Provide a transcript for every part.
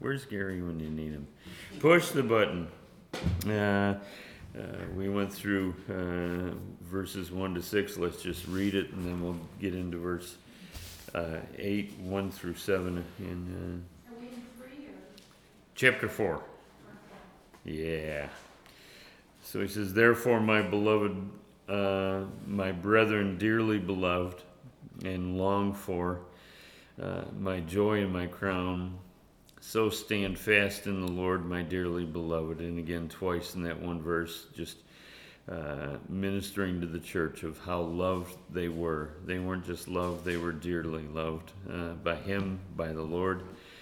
Where's Gary when you need him? Push the button. We went through verses 1 to 6. Let's just read it, and then we'll get into verse 8, 1 through 7 in Are we in 3 or? chapter 4. Yeah. So he says, "Therefore, my beloved, my brethren, dearly beloved, and longed for, my joy and my crown, so stand fast in the Lord, my dearly beloved." And again, twice in that one verse, just ministering to the church of how loved they were. They weren't just loved, they were dearly loved by Him, by the Lord.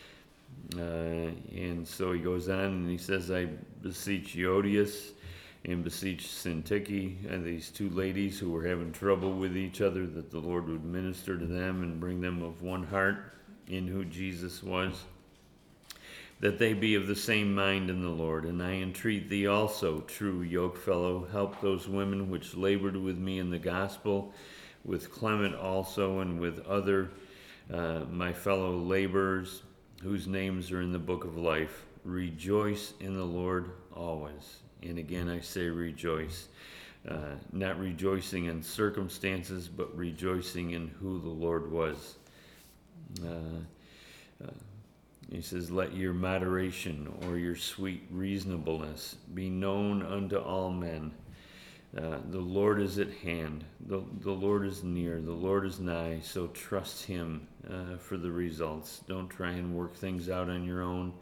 And so he goes on and he says, "I beseech Euodias and beseech Syntyche," and these two ladies who were having trouble with each other, that the Lord would minister to them and bring them of one heart in who Jesus was, that they be of the same mind in the Lord. And I entreat thee also, true yokefellow, help those women which labored with me in the gospel, with Clement also, and with other my fellow laborers, whose names are in the book of life. Rejoice in the Lord always. And again I say rejoice. Not rejoicing in circumstances, but rejoicing in who the Lord was. He says, "Let your moderation or your sweet reasonableness be known unto all men. The Lord is at hand. The Lord is near. The Lord is nigh. So trust Him for the results. Don't try and work things out on your own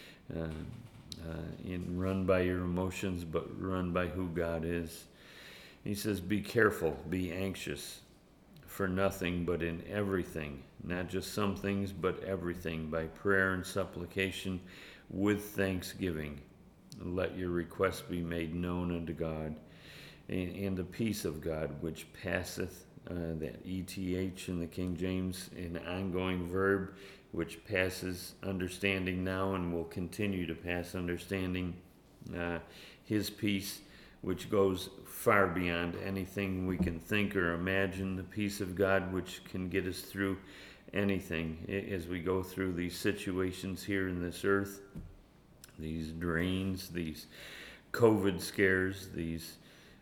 and run by your emotions, but run by who God is." He says, "Be careful, be anxious for nothing, but in everything, not just some things, but everything, by prayer and supplication with thanksgiving. Let your requests be made known unto God. And the peace of God, which passeth," that ETH in the King James, an ongoing verb, which passes understanding now and will continue to pass understanding. His peace, which goes far beyond anything we can think or imagine. The peace of God, which can get us through anything as we go through these situations here in this earth, these drains, these COVID scares, these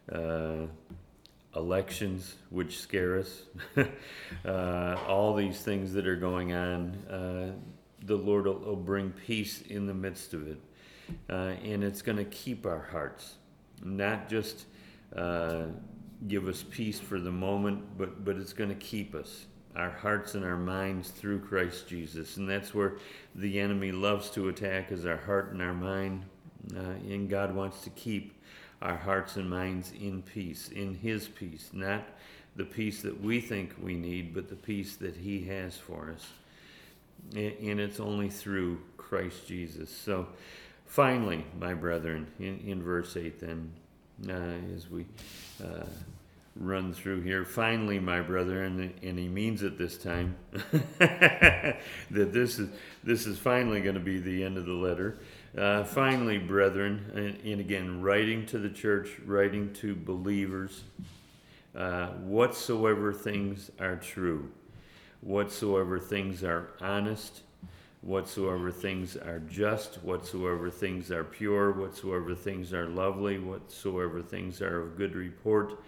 elections which scare us, all these things that are going on. The Lord will bring peace in the midst of it, and it's going to keep our hearts, not just give us peace for the moment, but it's going to keep us, our hearts and our minds, through Christ Jesus. And that's where the enemy loves to attack, is our heart and our mind. And God wants to keep our hearts and minds in peace, in His peace, not the peace that we think we need, but the peace that He has for us. And it's only through Christ Jesus. So finally, my brethren, in verse 8 then, as we run through here, finally, my brethren, and he means it this time, that this is finally going to be the end of the letter. Finally, brethren, and again, writing to the church, writing to believers, whatsoever things are true, whatsoever things are honest, whatsoever things are just, whatsoever things are pure, whatsoever things are lovely, whatsoever things are of good report.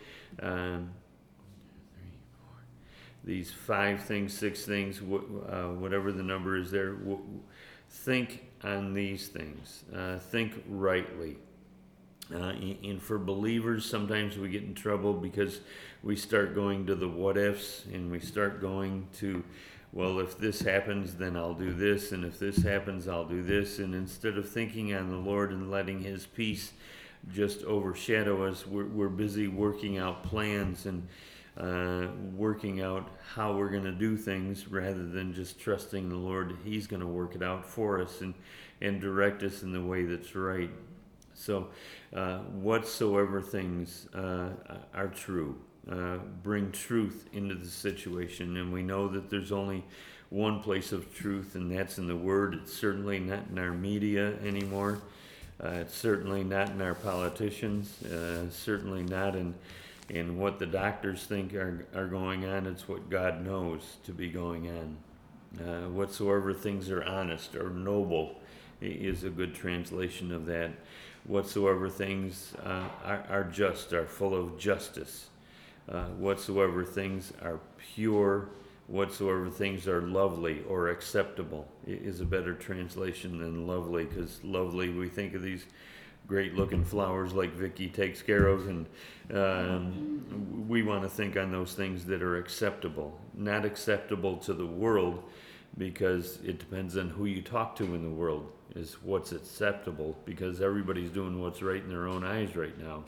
These 5 things, 6 things, whatever the number is there, think on these things. Think rightly. And for believers, sometimes we get in trouble because we start going to the what ifs, and we start going to, well, if this happens, then I'll do this, and if this happens, I'll do this. And instead of thinking on the Lord and letting His peace just overshadow us, we're busy working out plans and working out how we're going to do things, rather than just trusting the Lord. He's going to work it out for us and direct us in the way that's right. So whatsoever things are true, bring truth into the situation. And we know that there's only one place of truth, and that's in the Word. It's certainly not in our media anymore. It's certainly not in our politicians. Certainly not in what the doctors think are going on. It's what God knows to be going on. Whatsoever things are honest or noble, is a good translation of that. Whatsoever things are just, are full of justice. Whatsoever things are pure, whatsoever things are lovely or acceptable is a better translation than lovely, because lovely, we think of these great looking flowers like Vicky takes care of, and we want to think on those things that are acceptable, not acceptable to the world, because it depends on who you talk to in the world is what's acceptable, because everybody's doing what's right in their own eyes right now.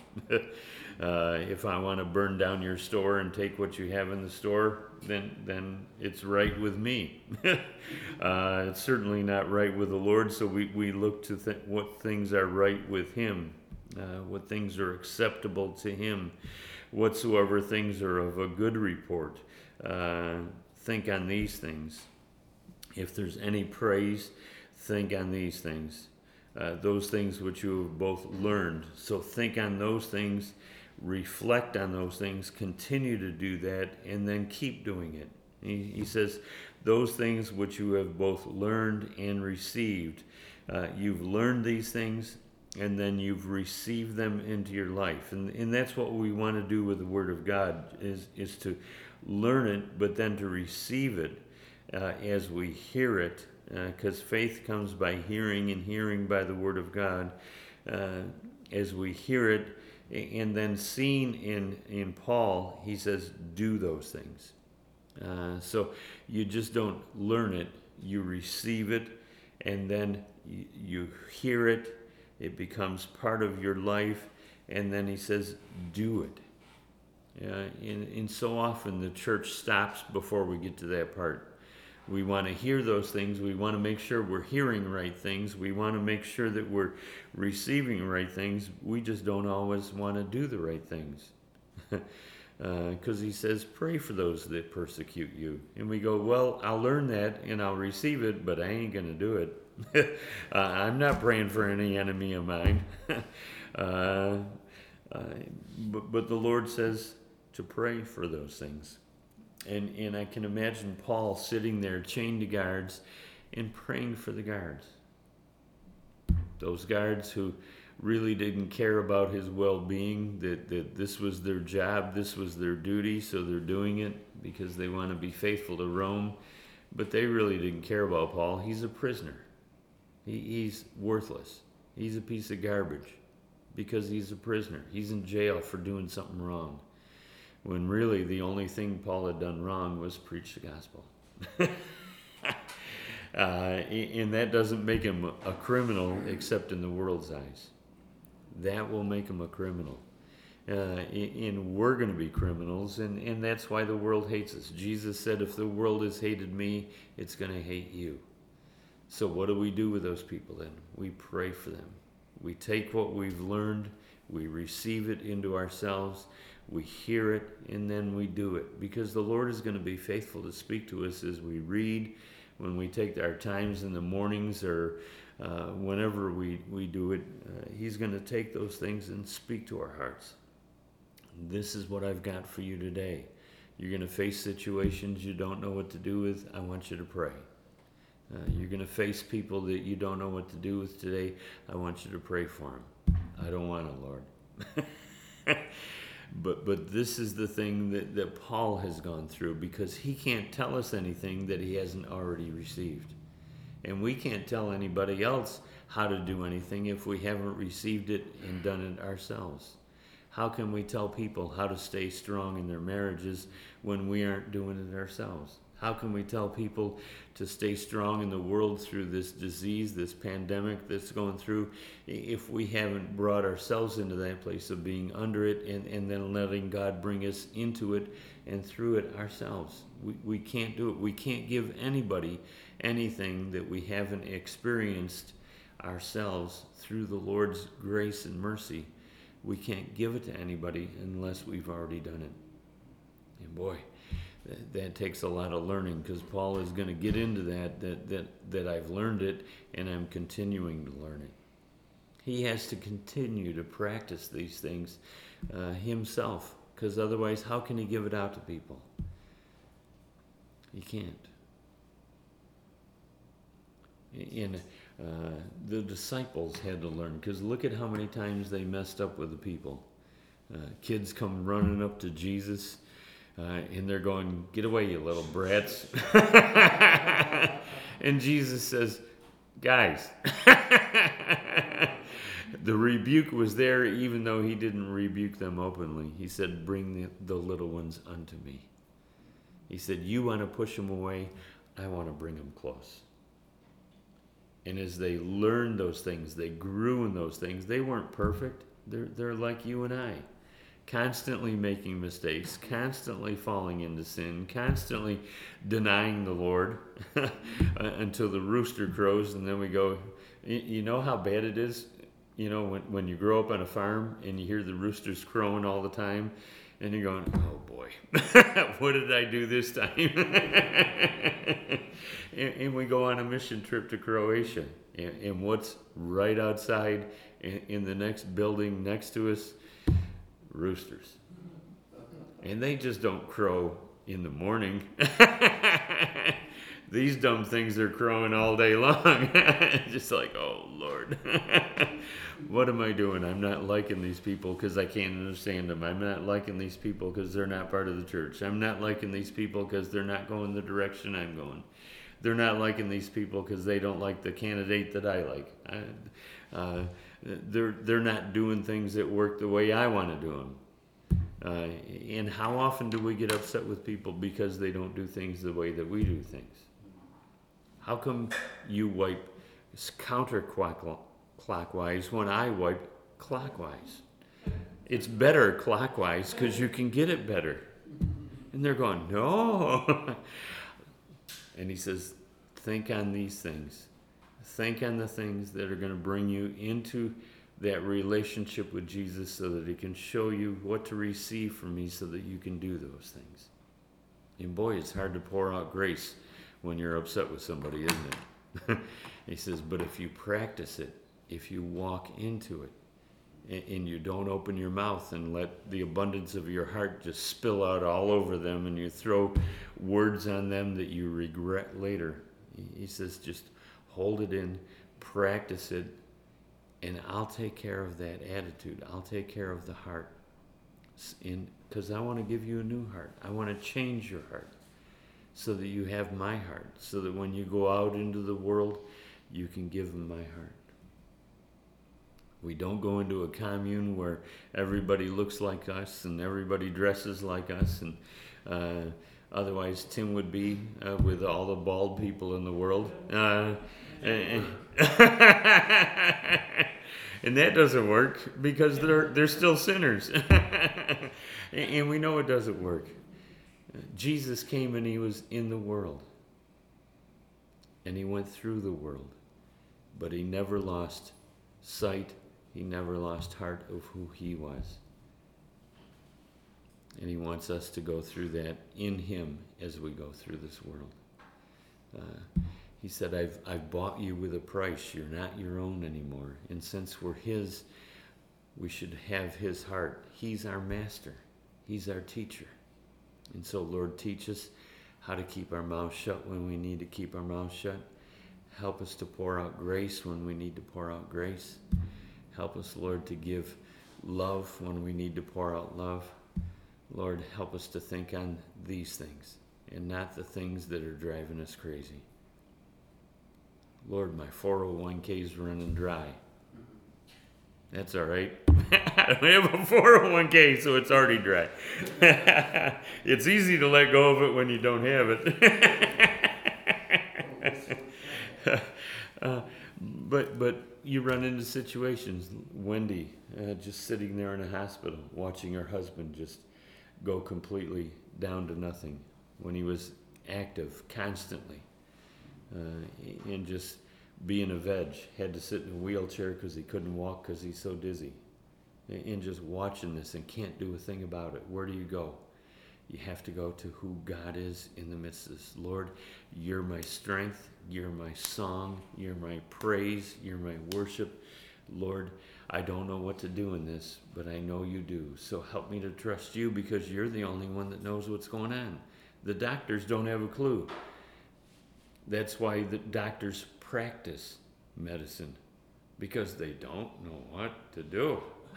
If I want to burn down your store and take what you have in the store, then it's right with me. It's certainly not right with the Lord, so we look to what things are right with Him, what things are acceptable to Him, whatsoever things are of a good report. Think on these things. If there's any praise, think on these things, those things which you have both learned. So think on those things, reflect on those things, continue to do that, and then keep doing it. He says, those things which you have both learned and received. You've learned these things, and then you've received them into your life. And that's what we want to do with the Word of God, is to learn it, but then to receive it as we hear it, because faith comes by hearing, and hearing by the Word of God. As we hear it, and then seen in Paul, he says, do those things. So you just don't learn it, you receive it, and then you hear it, it becomes part of your life, and then he says, do it. And so often the church stops before we get to that part. We want to hear those things. We want to make sure we're hearing right things. We want to make sure that we're receiving right things. We just don't always want to do the right things. Because he says, pray for those that persecute you. And we go, well, I'll learn that and I'll receive it, but I ain't going to do it. I'm not praying for any enemy of mine. But the Lord says to pray for those things. And I can imagine Paul sitting there chained to guards and praying for the guards. Those guards who really didn't care about his well-being, that this was their job, this was their duty, so they're doing it because they want to be faithful to Rome. But they really didn't care about Paul. He's a prisoner. He's worthless. He's a piece of garbage because he's a prisoner. He's in jail for doing something wrong. When really the only thing Paul had done wrong was preach the gospel. And that doesn't make him a criminal except in the world's eyes. That will make him a criminal. And we're going to be criminals, and that's why the world hates us. Jesus said, if the world has hated me, it's going to hate you. So what do we do with those people then? We pray for them. We take what we've learned, we receive it into ourselves, we hear it, and then we do it. Because the Lord is going to be faithful to speak to us as we read, when we take our times in the mornings, or whenever we do it. He's going to take those things and speak to our hearts. This is what I've got for you today. You're going to face situations you don't know what to do with. I want you to pray. You're going to face people that you don't know what to do with today. I want you to pray for them. I don't want to, Lord. But this is the thing that Paul has gone through, because he can't tell us anything that he hasn't already received. And we can't tell anybody else how to do anything if we haven't received it and done it ourselves. How can we tell people how to stay strong in their marriages when we aren't doing it ourselves? How can we tell people to stay strong in the world through this disease, this pandemic that's going through, if we haven't brought ourselves into that place of being under it and then letting God bring us into it and through it ourselves? We can't do it. We can't give anybody anything that we haven't experienced ourselves through the Lord's grace and mercy. We can't give it to anybody unless we've already done it. And boy, that takes a lot of learning, because Paul is going to get into that I've learned it and I'm continuing to learn it. He has to continue to practice these things himself, because otherwise how can he give it out to people? He can't. And The disciples had to learn, because look at how many times they messed up with the people. Kids come running up to Jesus, and they're going, "Get away, you little brats." And Jesus says, "Guys." The rebuke was there, even though he didn't rebuke them openly. He said, "Bring the little ones unto me." He said, "You want to push them away, I want to bring them close." And as they learned those things, they grew in those things. They weren't perfect. They're like you and I, constantly making mistakes, constantly falling into sin, constantly denying the Lord until the rooster crows, and then we go, you know how bad it is? You know, when you grow up on a farm and you hear the roosters crowing all the time, and you're going, "Oh boy, what did I do this time?" and we go on a mission trip to Croatia, and what's right outside in the next building next to us? Roosters. And they just don't crow in the morning. These dumb things are crowing all day long. Just like, oh Lord, what am I doing? I'm not liking these people because I can't understand them. I'm not liking these people because they're not part of the church. I'm not liking these people because they're not going the direction I'm going. They're not liking these people because they don't like the candidate that I like. They're not doing things that work the way I want to do them. And how often do we get upset with people because they don't do things the way that we do things? How come you wipe counterclockwise when I wipe clockwise? It's better clockwise because you can get it better. And they're going, "No." And he says, think on these things. Think on the things that are going to bring you into that relationship with Jesus so that he can show you what to receive from me so that you can do those things. And boy, it's hard to pour out grace when you're upset with somebody, isn't it? He says, but if you practice it, if you walk into it, and you don't open your mouth and let the abundance of your heart just spill out all over them, and you throw words on them that you regret later, he says, just hold it in, practice it, and I'll take care of that attitude. I'll take care of the heart. Because I want to give you a new heart. I want to change your heart so that you have my heart, so that when you go out into the world, you can give them my heart. We don't go into a commune where everybody looks like us and everybody dresses like us, and otherwise Tim would be with all the bald people in the world. And that doesn't work because they're still sinners. And we know it doesn't work. Jesus came and he was in the world. And he went through the world. But he never lost sight. He never lost heart of who he was. And he wants us to go through that in him as we go through this world. He said, I've bought you with a price. You're not your own anymore. And since we're his, we should have his heart. He's our master. He's our teacher. And so, Lord, teach us how to keep our mouths shut when we need to keep our mouths shut. Help us to pour out grace when we need to pour out grace. Help us, Lord, to give love when we need to pour out love. Lord, help us to think on these things and not the things that are driving us crazy. Lord, my 401k is running dry. That's all right. I don't have a 401k, so it's already dry. It's easy to let go of it when you don't have it. But you run into situations. Wendy, just sitting there in a hospital, watching her husband just go completely down to nothing when he was active constantly, and just being a veg, had to sit in a wheelchair because he couldn't walk because he's so dizzy, and just watching this and can't do a thing about it. Where do you go? You have to go to who God is in the midst of this. Lord, you're my strength, you're my song, you're my praise, you're my worship. Lord, I don't know what to do in this, but I know you do. So help me to trust you because you're the only one that knows what's going on. The doctors don't have a clue. That's why the doctors practice medicine because they don't know what to do.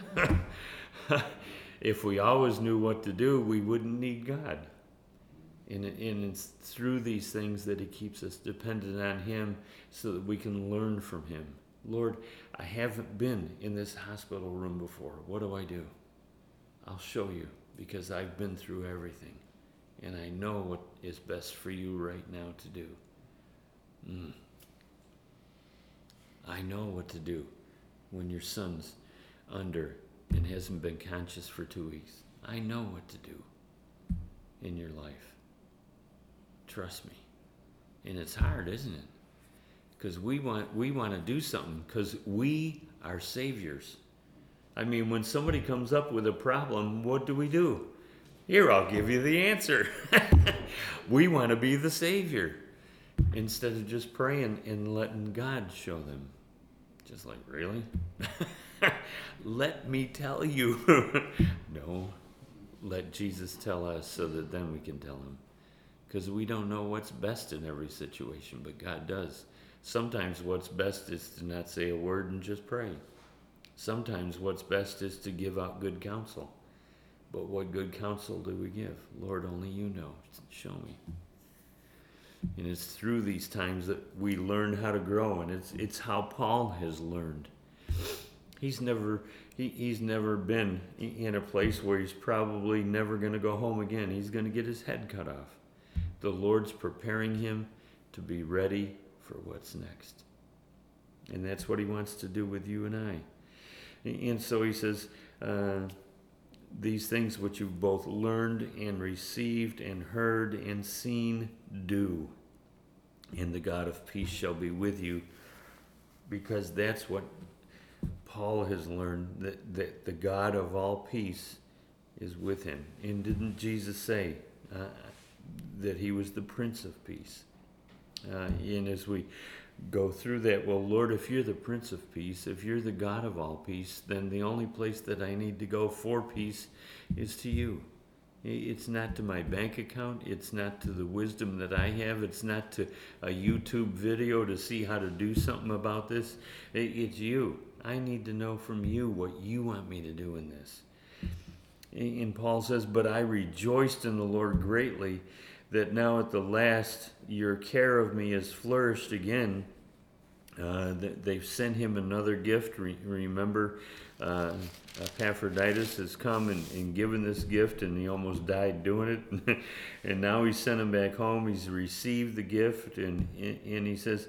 If we always knew what to do, we wouldn't need God. And it's through these things that he keeps us dependent on him so that we can learn from him. Lord, I haven't been in this hospital room before. What do I do? I'll show you, because I've been through everything. And I know what is best for you right now to do. I know what to do when your son's under and hasn't been conscious for 2 weeks. I know what to do in your life. Trust me. And it's hard, isn't it? Because we want to do something because we are saviors. I mean, when somebody comes up with a problem, what do? Here, I'll give you the answer. We want to be the savior instead of just praying and letting God show them. Just like, really? Let me tell you. No, let Jesus tell us so that then we can tell him. Because we don't know what's best in every situation, but God does. Sometimes what's best is to not say a word and just pray. Sometimes what's best is to give out good counsel. But what good counsel do we give? Lord, only you know. Show me. And it's through these times that we learn how to grow, and it's how Paul has learned. He's never been in a place where he's probably never going to go home again. He's going to get his head cut off. The Lord's preparing him to be ready for what's next. And that's what he wants to do with you and I. And so he says, these things which you've both learned and received and heard and seen, do. And the God of peace shall be with you. Because that's what Paul has learned, that the God of all peace is with him. And didn't Jesus say that he was the Prince of Peace? And as we go through that, well, Lord, if you're the Prince of Peace, if you're the God of all peace, then the only place that I need to go for peace is to you. It's not to my bank account. It's not to the wisdom that I have. It's not to a YouTube video to see how to do something about this. It's you. I need to know from you what you want me to do in this. And Paul says, but I rejoiced in the Lord greatly that now at the last your care of me has flourished again. They've sent him another gift. Remember, Epaphroditus has come and given this gift, and he almost died doing it. And now he's sent him back home. He's received the gift, and he says,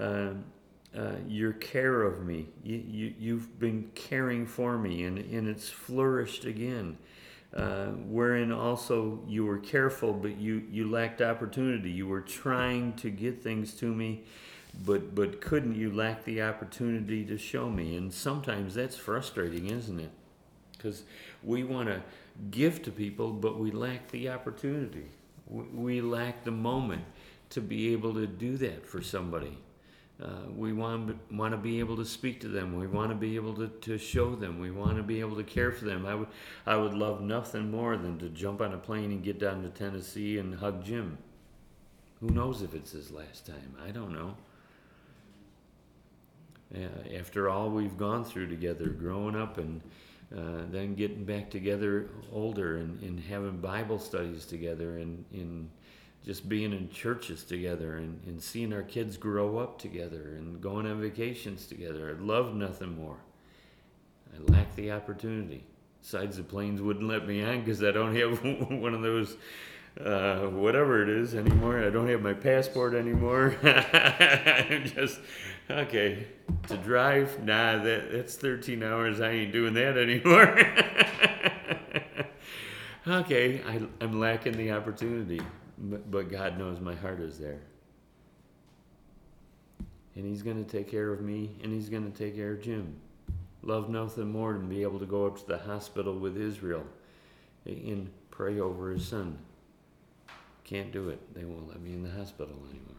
your care of me, you've been caring for me, and it's flourished again. Wherein also you were careful, but you lacked opportunity. You were trying to get things to me, but couldn't. You lacked the opportunity to show me. And sometimes that's frustrating, isn't it? Because we want to give to people, but we lack the opportunity. We lack the moment to be able to do that for somebody. We want to be able to speak to them. We want to be able to show them. We want to be able to care for them. I would love nothing more than to jump on a plane and get down to Tennessee and hug Jim. Who knows if it's his last time? I don't know. After all we've gone through together, growing up and then getting back together older and having Bible studies together and just being in churches together and seeing our kids grow up together and going on vacations together. I'd love nothing more. I lack the opportunity. Besides, the planes wouldn't let me on because I don't have one of those, whatever it is anymore. I don't have my passport anymore. I'm just, okay, to drive, nah, that's 13 hours. I ain't doing that anymore. Okay, I'm lacking the opportunity. But God knows my heart is there. And he's going to take care of me, and he's going to take care of Jim. Love nothing more than be able to go up to the hospital with Israel and pray over his son. Can't do it. They won't let me in the hospital anymore.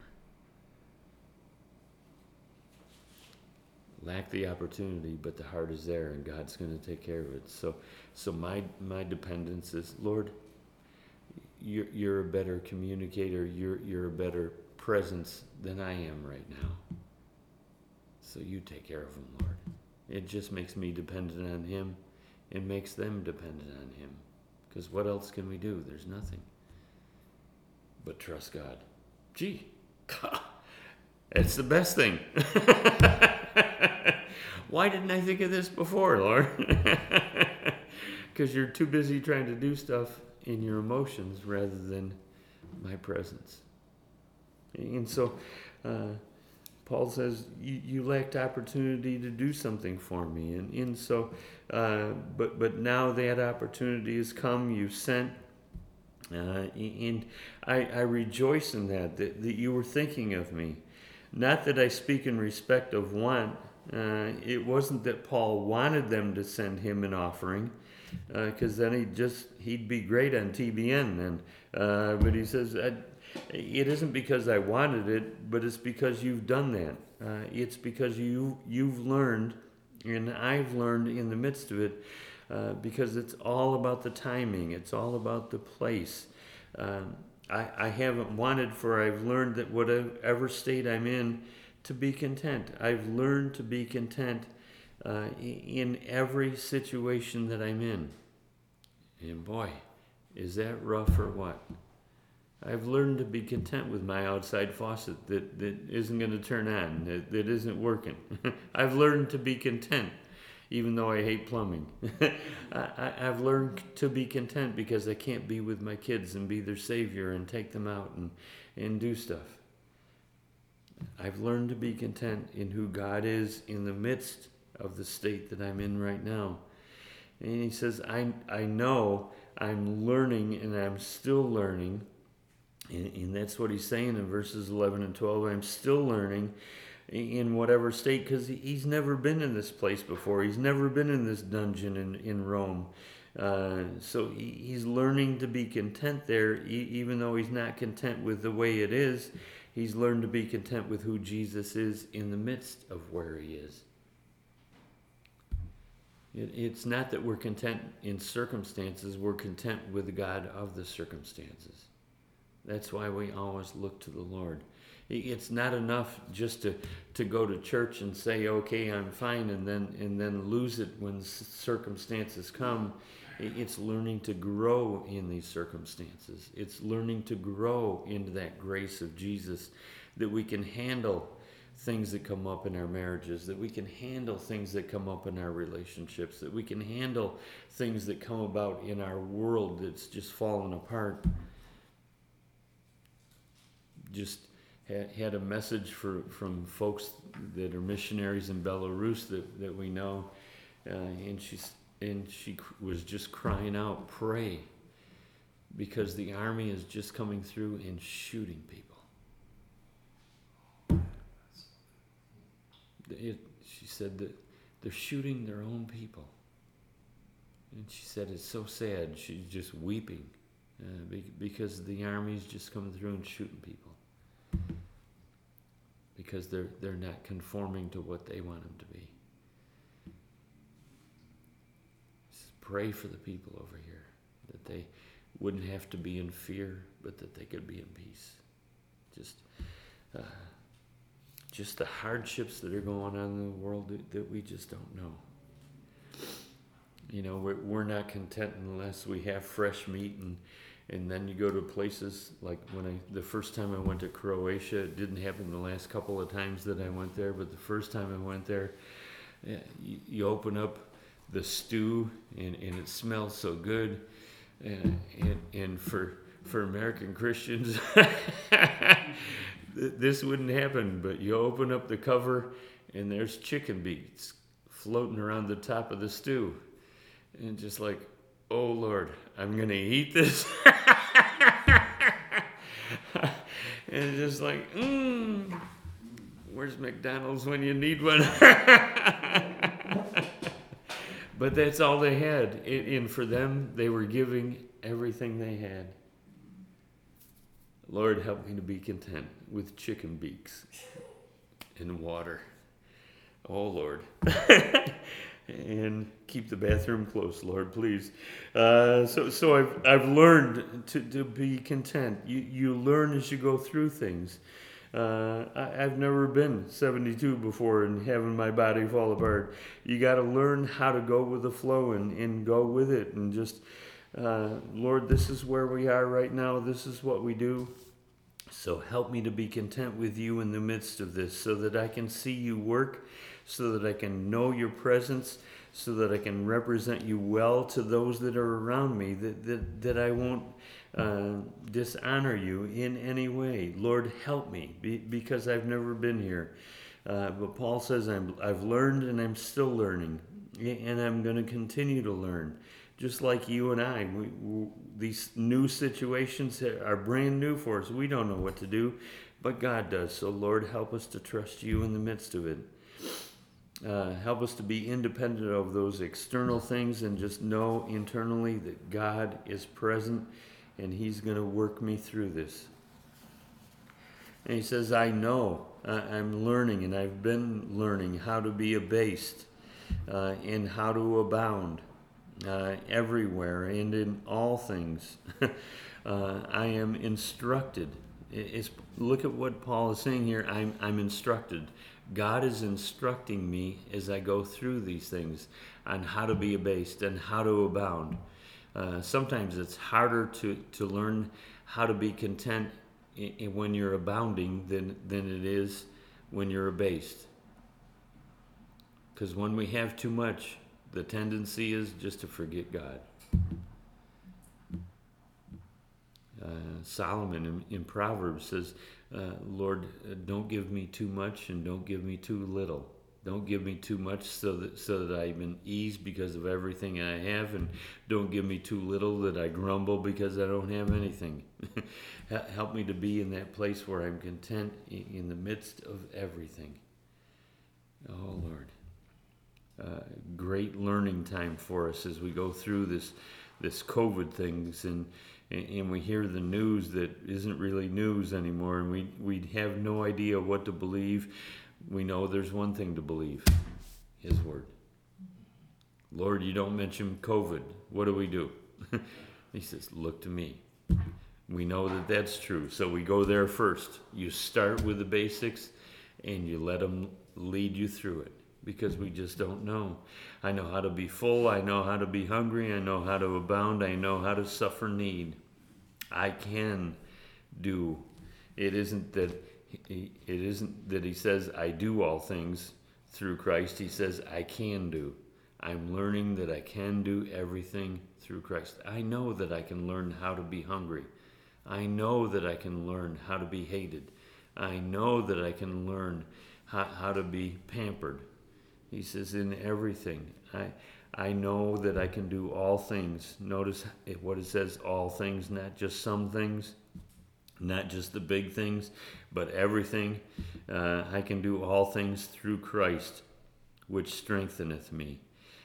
Lack the opportunity, but the heart is there, and God's going to take care of it. So my dependence is, Lord, you're a better communicator. You're a better presence than I am right now. So you take care of them, Lord. It just makes me dependent on him. It makes them dependent on him. Because what else can we do? There's nothing. But trust God. Gee, it's the best thing. Why didn't I think of this before, Lord? Because you're too busy trying to do stuff in your emotions rather than my presence. And so Paul says, you lacked opportunity to do something for me. And so, but now that opportunity has come, you've sent. And I rejoice in that you were thinking of me. Not that I speak in respect of want. It wasn't that Paul wanted them to send him an offering, because then he'd be great on TBN then. But he says, it isn't because I wanted it, but it's because you've done that. It's because you've learned, and I've learned in the midst of it, because it's all about the timing. It's all about the place. I haven't wanted, for I've learned that whatever state I'm in, to be content. I've learned to be content in every situation that I'm in. And boy, is that rough or what? I've learned to be content with my outside faucet that isn't going to turn on, that isn't working. I've learned to be content, even though I hate plumbing. I've learned to be content because I can't be with my kids and be their savior and take them out and do stuff. I've learned to be content in who God is in the midst of the state that I'm in right now. And he says, I know I'm learning, and I'm still learning. And that's what he's saying in verses 11 and 12. I'm still learning in whatever state, because he's never been in this place before. He's never been in this dungeon in Rome. So he's learning to be content there, even though he's not content with the way it is. He's learned to be content with who Jesus is in the midst of where he is. It's not that we're content in circumstances. We're content with the God of the circumstances. That's why we always look to the Lord. It's not enough just to go to church and say, okay, I'm fine, and then lose it when circumstances come. It's learning to grow in these circumstances. It's learning to grow into that grace of Jesus, that we can handle things that come up in our marriages, that we can handle things that come up in our relationships, that we can handle things that come about in our world that's just fallen apart. Just had a message from folks that are missionaries in Belarus that we know, and she was just crying out, pray, because the army is just coming through and shooting people. She said that they're shooting their own people, and she said it's so sad. She's just weeping because the army's just coming through and shooting people. Because they're not conforming to what they want them to be. Just pray for the people over here, that they wouldn't have to be in fear, but that they could be in peace. Just the hardships that are going on in the world that we just don't know. You know, we're not content unless we have fresh meat, and then you go to places like the first time I went to Croatia. It didn't happen the last couple of times that I went there, but the first time I went there, you open up the stew and it smells so good. And for American Christians, this wouldn't happen, but you open up the cover and there's chicken beaks floating around the top of the stew. And just like, oh Lord, I'm going to eat this. And just like, where's McDonald's when you need one? But that's all they had. And for them, they were giving everything they had. Lord, help me to be content with chicken beaks and water. Oh, Lord. And keep the bathroom close, Lord, please. So I've learned to be content. You learn as you go through things. I've never been 72 before and having my body fall apart. You got to learn how to go with the flow and go with it and just, Lord, this is where we are right now. This is what we do. So help me to be content with you in the midst of this so that I can see you work, so that I can know your presence, so that I can represent you well to those that are around me, that I won't dishonor you in any way. Lord, help me because I've never been here. But Paul says I've learned and I'm still learning, and I'm going to continue to learn. Just like you and I, these new situations are brand new for us. We don't know what to do, but God does. So Lord, help us to trust you in the midst of it. Help us to be independent of those external things and just know internally that God is present and he's going to work me through this. And he says, I know, I'm learning, and I've been learning how to be abased and how to abound everywhere and in all things. I am instructed. Look at what Paul is saying here. I'm instructed. God is instructing me as I go through these things on how to be abased and how to abound. Sometimes it's harder to learn how to be content when you're abounding than it is when you're abased. Because when we have too much, the tendency is just to forget God. Solomon in Proverbs says, Lord, don't give me too much and don't give me too little. Don't give me too much so that I'm in ease because of everything I have, and don't give me too little that I grumble because I don't have anything. Help me to be in that place where I'm content in the midst of everything. Oh, Lord. Great learning time for us as we go through this COVID things, and we hear the news that isn't really news anymore, and we have no idea what to believe. We know there's one thing to believe, his word. Lord, you don't mention COVID. What do? He says, look to me. We know that that's true, so we go there first. You start with the basics, and you let them lead you through it. Because we just don't know. I know how to be full. I know how to be hungry. I know how to abound. I know how to suffer need. I can do. It isn't that he says I do all things through Christ. He says I can do. I'm learning that I can do everything through Christ. I know that I can learn how to be hungry. I know that I can learn how to be hated. I know that I can learn how to be pampered. He says, in everything, I know that I can do all things. Notice what it says, all things, not just some things, not just the big things, but everything. I can do all things through Christ, which strengtheneth me.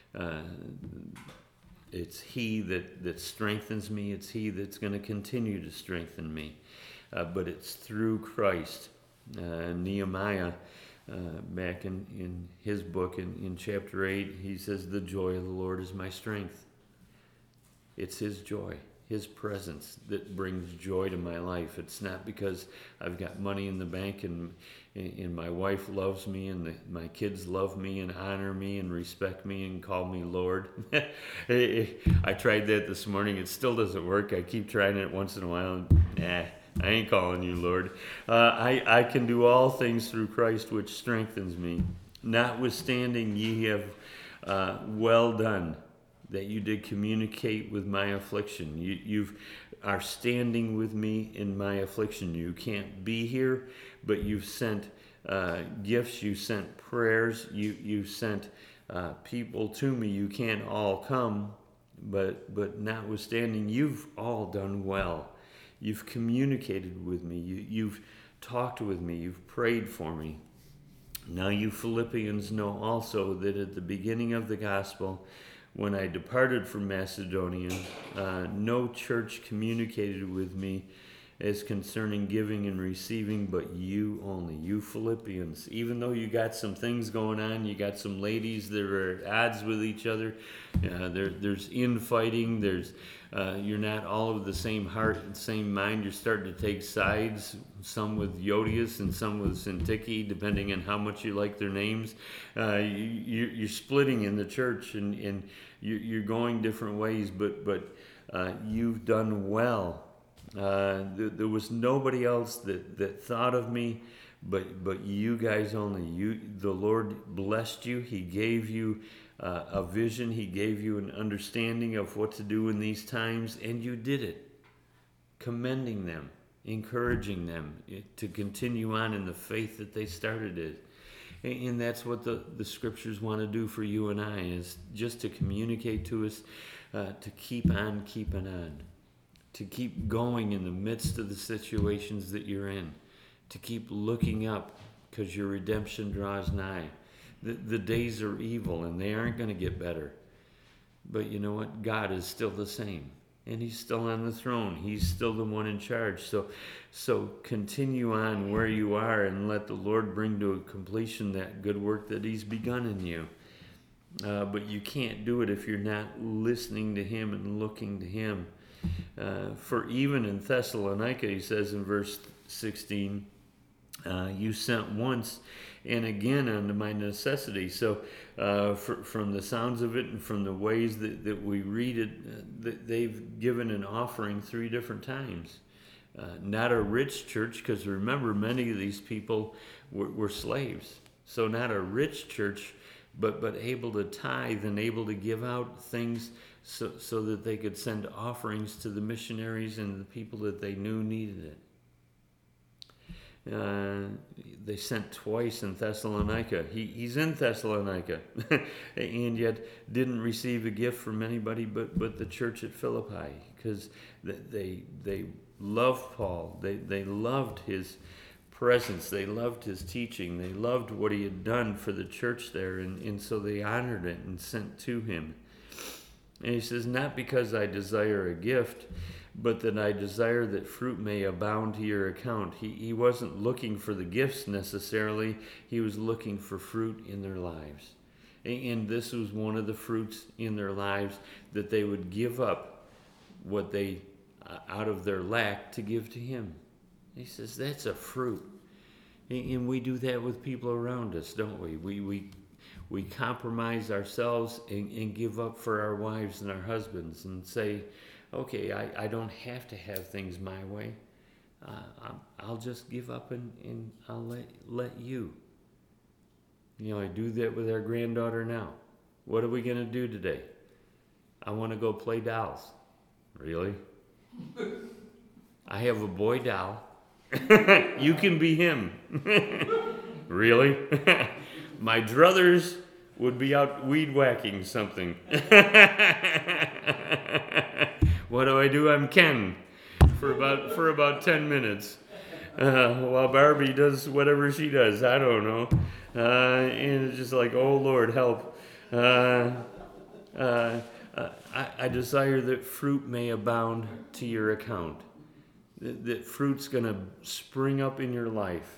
It's he that strengthens me. It's he that's going to continue to strengthen me. But it's through Christ. Nehemiah, back in his book in chapter 8, he says, the joy of the Lord is my strength. It's his joy, his presence that brings joy to my life. It's not because I've got money in the bank and my wife loves me and my kids love me and honor me and respect me and call me Lord. I tried that this morning. It still doesn't work. I keep trying it once in a while and I ain't calling you Lord. I can do all things through Christ, which strengthens me. Notwithstanding, ye have well done, that you did communicate with my affliction. You are standing with me in my affliction. You can't be here, but you've sent gifts. You sent prayers. You sent people to me. You can't all come, but notwithstanding, you've all done well. You've communicated with me. You've talked with me. You've prayed for me. Now you Philippians know also that at the beginning of the gospel, when I departed from Macedonia, no church communicated with me as concerning giving and receiving, but you only. You Philippians, even though you got some things going on, you got some ladies that are at odds with each other, there's infighting, you're not all of the same heart and same mind. You're starting to take sides, some with Yodius and some with Syntyche, depending on how much you like their names. You're splitting in the church, and you're going different ways, but you've done well. There was nobody else that thought of me, but you guys only. The Lord blessed you. He gave you a vision. He gave you an understanding of what to do in these times, and you did it. Commending them, encouraging them to continue on in the faith that they started it. And that's what the scriptures want to do for you and I, is just to communicate to us to keep on keeping on, to keep going in the midst of the situations that you're in, to keep looking up because your redemption draws nigh. The days are evil and they aren't going to get better. But you know what? God is still the same. And he's still on the throne. He's still the one in charge. So continue on where you are and let the Lord bring to a completion that good work that he's begun in you. But you can't do it if you're not listening to him and looking to him. For even in Thessalonica, he says in verse 16, you sent once and again unto my necessity. So from the sounds of it and from the ways that we read it, they've given an offering 3 different times. Not a rich church, because remember, many of these people were slaves. So not a rich church, but able to tithe and able to give out things so that they could send offerings to the missionaries and the people that they knew needed it. They sent twice in Thessalonica. He's in Thessalonica and yet didn't receive a gift from anybody but the church at Philippi, because they loved Paul. They loved his presence. They loved his teaching. They loved what he had done for the church there, and so they honored it and sent to him. And he says, not because I desire a gift, but that I desire that fruit may abound to your account. He wasn't looking for the gifts necessarily. He was looking for fruit in their lives. And this was one of the fruits in their lives, that they would give up what they, out of their lack, to give to him. He says, that's a fruit. And we do that with people around us, don't we? We compromise ourselves and give up for our wives and our husbands and say, okay, I don't have to have things my way. I'll just give up and I'll let you. I do that with our granddaughter now. What are we going to do today? I want to go play dolls. Really? I have a boy doll. You can be him. Really? My druthers would be out weed whacking something. What do? I'm Ken for about 10 minutes. While Barbie does whatever she does. I don't know. And it's just like, oh Lord, help. I desire that fruit may abound to your account. That fruit's going to spring up in your life.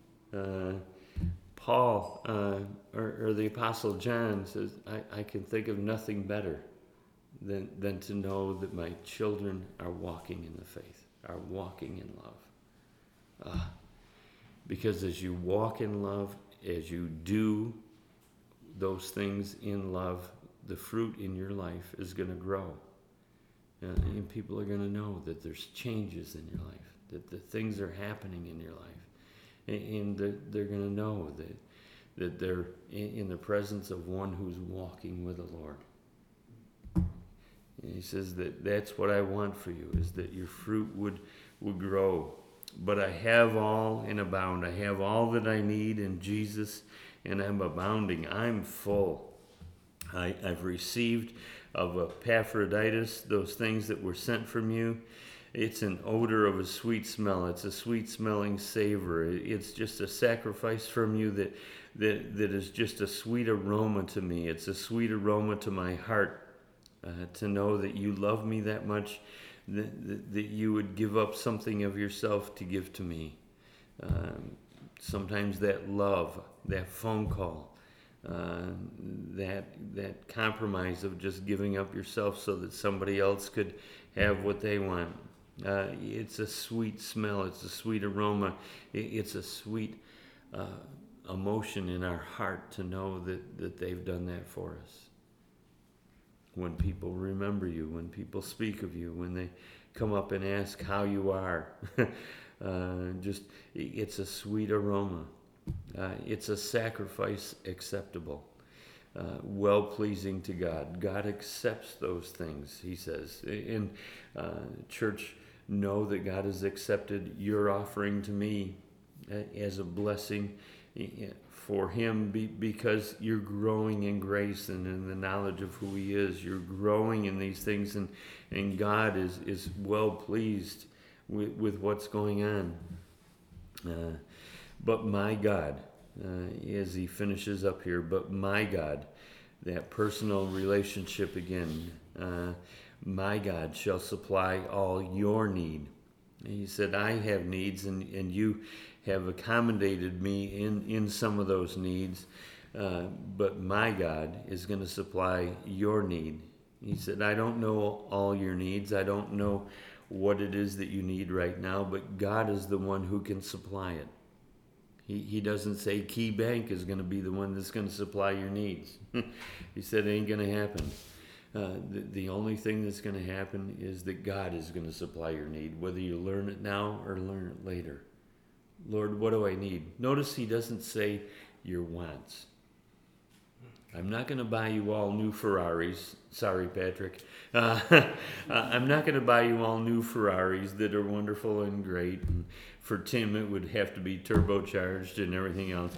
Paul, or the Apostle John says, I can think of nothing better than to know that my children are walking in the faith, are walking in love. Because as you walk in love, as you do those things in love, the fruit in your life is going to grow. And people are going to know that there's changes in your life, that the things are happening in your life. And they're going to know that they're in the presence of one who's walking with the Lord. And he says that's what I want for you, is that your fruit would grow. But I have all and abound. I have all that I need in Jesus, and I'm abounding. I'm full. I've received of Epaphroditus those things that were sent from you. It's an odor of a sweet smell. It's a sweet-smelling savor. It's just a sacrifice from you that is just a sweet aroma to me. It's a sweet aroma to my heart to know that you love me that much, that you would give up something of yourself to give to me. Sometimes that love, that phone call, that compromise of just giving up yourself so that somebody else could have what they want. It's a sweet smell. It's a sweet aroma. It's a sweet emotion in our heart to know that they've done that for us. When people remember you, when people speak of you, when they come up and ask how you are, it's a sweet aroma. It's a sacrifice acceptable, well-pleasing to God. God accepts those things, he says. In church, know that God has accepted your offering to me as a blessing for him, because you're growing in grace and in the knowledge of who he is. You're growing in these things, and God is well pleased with what's going on. But my God, as he finishes up here, but my God, that personal relationship again, my God shall supply all your need. And he said, I have needs, and you have accommodated me in some of those needs, but my God is going to supply your need. He said, I don't know all your needs. I don't know what it is that you need right now, but God is the one who can supply it. He doesn't say Key Bank is going to be the one that's going to supply your needs. He said it ain't going to happen. The only thing that's going to happen is that God is going to supply your need, whether you learn it now or learn it later. Lord, what do I need? Notice he doesn't say your wants. I'm not going to buy you all new Ferraris. Sorry, Patrick. I'm not going to buy you all new Ferraris that are wonderful and great. And for Tim, it would have to be turbocharged and everything else.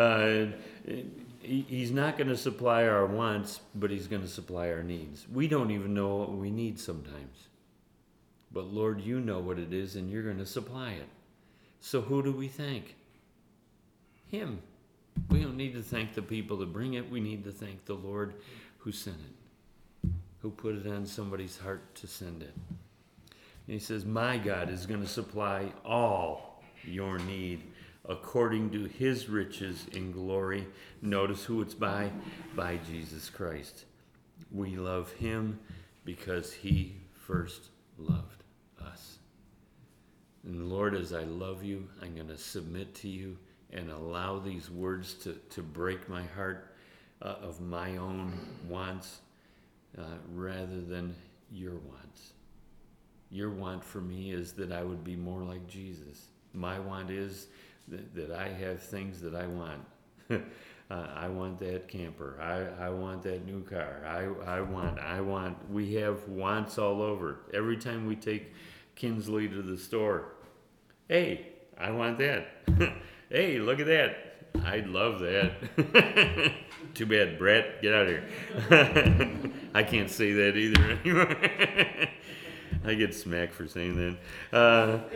He's not going to supply our wants, but he's going to supply our needs. We don't even know what we need sometimes. But Lord, you know what it is, and you're going to supply it. So who do we thank? Him. We don't need to thank the people that bring it. We need to thank the Lord who sent it, who put it on somebody's heart to send it. And he says, my God is going to supply all your need according to his riches in glory. Notice who it's by Jesus Christ. We love him because he first loved us. And Lord, as I love you, I'm going to submit to you and allow these words to break my heart of my own wants rather than your wants. Your want for me is that I would be more like Jesus. My want is that I have things that I want. I want that camper. I want that new car. I want. We have wants all over. Every time we take Kinsley to the store, hey, I want that. Hey, look at that. I love that. Too bad, Brett. Get out of here. I can't say that either anymore. I get smacked for saying that.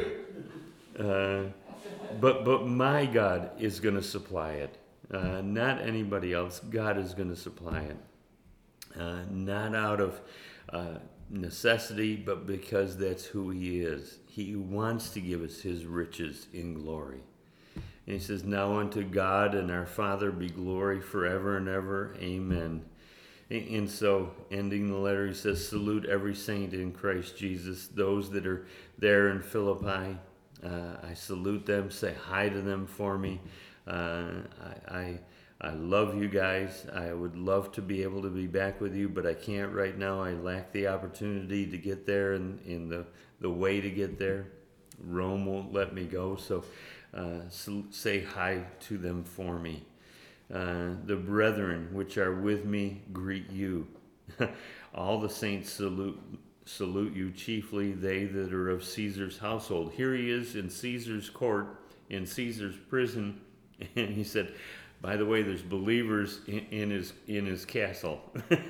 But my God is going to supply it. Not anybody else. God is going to supply it. Not out of necessity, but because that's who he is. He wants to give us his riches in glory. And he says, now unto God and our Father be glory forever and ever. Amen. And so, ending the letter, he says, salute every saint in Christ Jesus. Those that are there in Philippi, I salute them. Say hi to them for me. I love you guys. I would love to be able to be back with you, but I can't right now. I lack the opportunity to get there and in the way to get there. Rome won't let me go, so say hi to them for me. The brethren which are with me greet you. All the saints salute you, chiefly they that are of Caesar's household. Here he is in Caesar's court, in Caesar's prison, and he said, by the way, there's believers in his castle.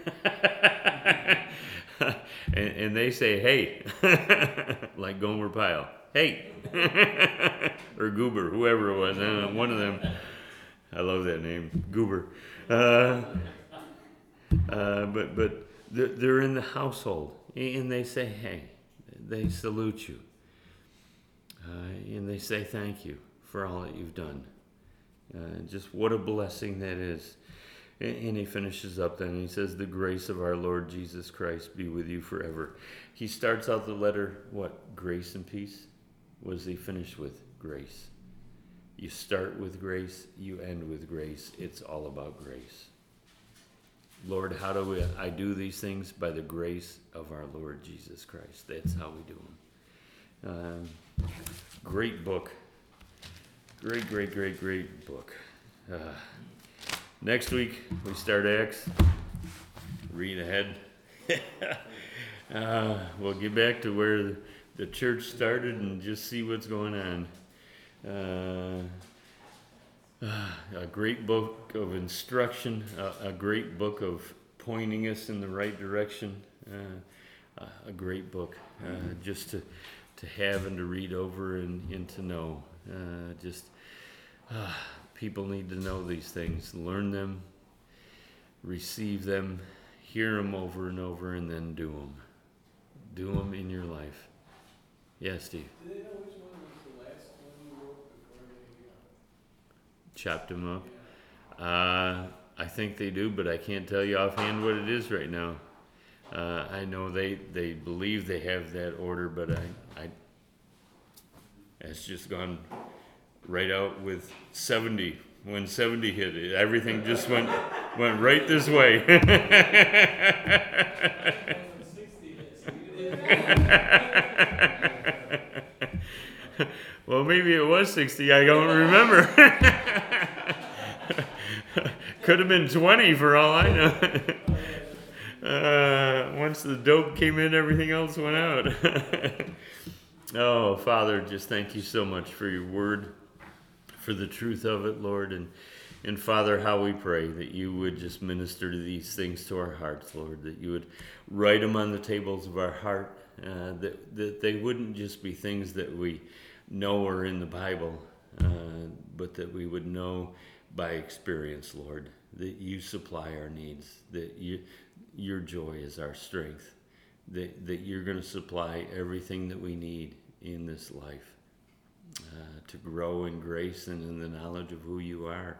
and they say, hey, like Gomer Pyle, hey, or Goober, whoever it was, one of them. I love that name, Goober. But they're in the household, and they say, hey, they salute you. And they say thank you for all that you've done. Just what a blessing that is. And he finishes up then. He says, the grace of our Lord Jesus Christ be with you forever. He starts out the letter, what? Grace and peace? What does he finish with? Grace. You start with grace, you end with grace. It's all about grace. Lord, how do I do these things? By the grace of our Lord Jesus Christ. That's how we do them. Great book. Great book. Next week, we start Acts. Read ahead. We'll get back to where the church started and just see what's going on. A great book of instruction, a great book of pointing us in the right direction. A great book just to have and to read over and to know. People need to know these things, learn them, receive them, hear them over and over, and then do them. Do them in your life. Yes, Steve? Do they know which one was the last one you wrote before they chopped them up? Yeah. I think they do, but I can't tell you offhand what it is right now. I know they believe they have that order, but I it's just gone right out with 70. When 70 hit it, everything just went right this way. Well, maybe it was 60. I don't remember. Could have been 20 for all I know. Once the dope came in, everything else went out. Oh, Father, just thank you so much for your word, for the truth of it, Lord. And Father, how we pray that you would just minister to these things to our hearts, Lord, that you would write them on the tables of our heart, that they wouldn't just be things that we know are in the Bible, but that we would know by experience, Lord, that you supply our needs, that your joy is our strength, that you're going to supply everything that we need in this life to grow in grace and in the knowledge of who you are.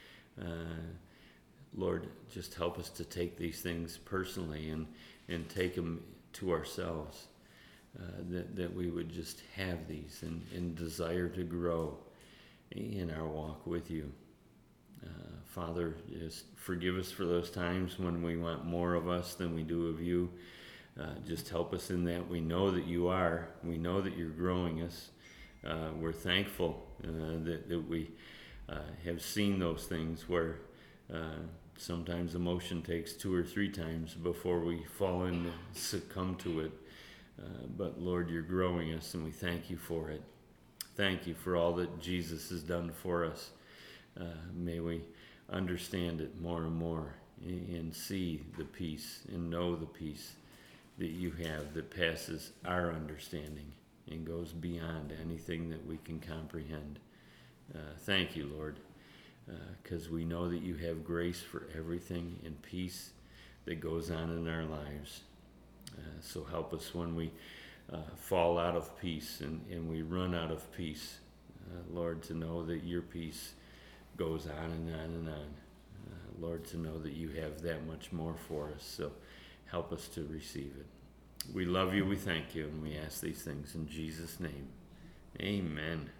Lord, just help us to take these things personally and take them to ourselves, that we would just have these and desire to grow in our walk with you. Father, just forgive us for those times when we want more of us than we do of you. Just help us in that. We know that you are. We know that you're growing us. We're thankful that we have seen those things where sometimes emotion takes 2 or 3 times before we fall in and succumb to it. But Lord, you're growing us, and we thank you for it. Thank you for all that Jesus has done for us. May we understand it more and more and see the peace and know the peace that you have that passes our understanding and goes beyond anything that we can comprehend. Thank you, Lord, because we know that you have grace for everything and peace that goes on in our lives. So help us when we fall out of peace and we run out of peace, Lord, to know that your peace goes on and on and on. Lord, to know that you have that much more for us. So help us to receive it. We love you, we thank you, and we ask these things in Jesus' name. Amen.